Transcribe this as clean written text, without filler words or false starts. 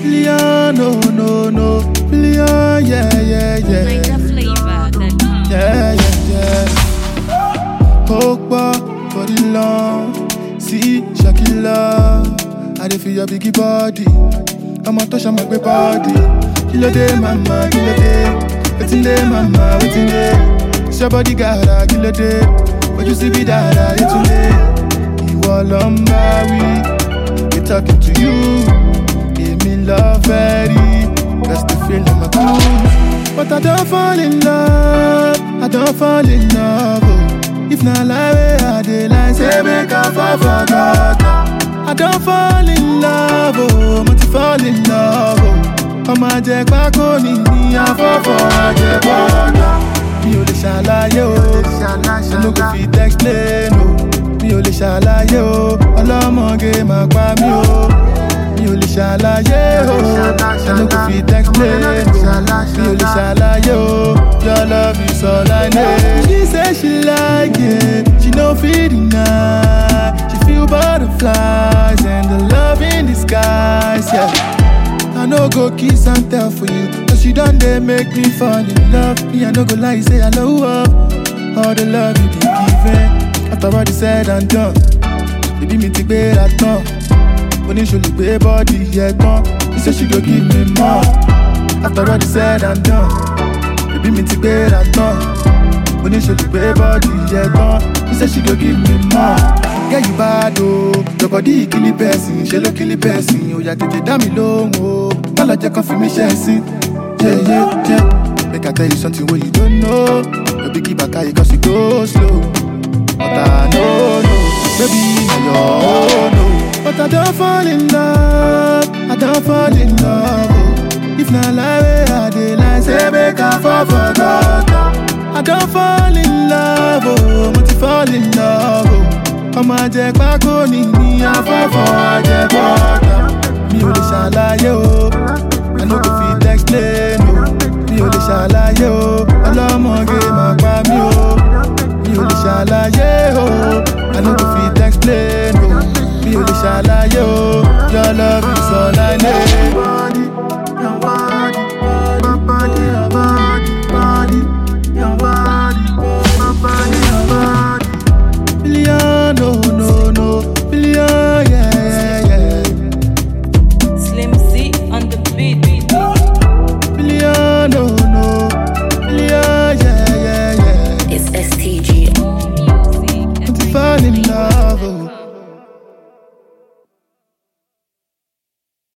billion, no, no, no. Billion, yeah, yeah, yeah. Niger flavor, yeah, yeah, yeah. Hope for the long. See, Shakila, I dey feel your biggie body. I'ma touch on my big body. Kilo day, mama, kilo day. Waiting day, mama, waiting day. It's your body, gotta kilo day. But you see me, dada, it's too late. You all on my way. We're talking to you. Give me love, very. That's the feeling my cool. But I don't fall in love. I don't fall in love. Oh. If not like I did, like say make I fall for God. I don't fall in love. Oh, but to fall in love. Oh, I'm a jack back on in me. I fall for a jack back. Mi ò lè ṣàlàyé o, I no go fit explain o. Mi ò lè ṣàlàyé o, ọlọ́mọge máa pa mí o. Mi ò lè ṣàlàyé o, I no go fit explain o. Mi ò lè ṣàlàyé o, your love is all I need. She say she like it, she no fit deny. She feel butterflies and the love in disguise, yeah. I no go kiss and tell for you, cause you done they make me fall in love. Me I no go lie, say I love her. All the love you be giving, after all is said and done. Baby me take better turn. When you show the baby body, yeah done. He said she go give me more. After all is said and done. Baby me take better turn. When you show the baby body, yeah done. He said she go give me more. Yeah, you bad, oh. Your body kill the person, she look kill the person. Oh, yeah, tete dami long, oh. Malaje confirmation, see. Yeah, yeah, yeah. Make I tell you something what you don't know. Your biggie back, cause you go slow. But I know, no. Baby, you're no. But I don't fall in love. I don't fall in love, oh. If not like I did, like say make I fall for God. I don't fall in love, oh. But you fall in love, oh. I'm a jack back on in me, I fall for a jack back.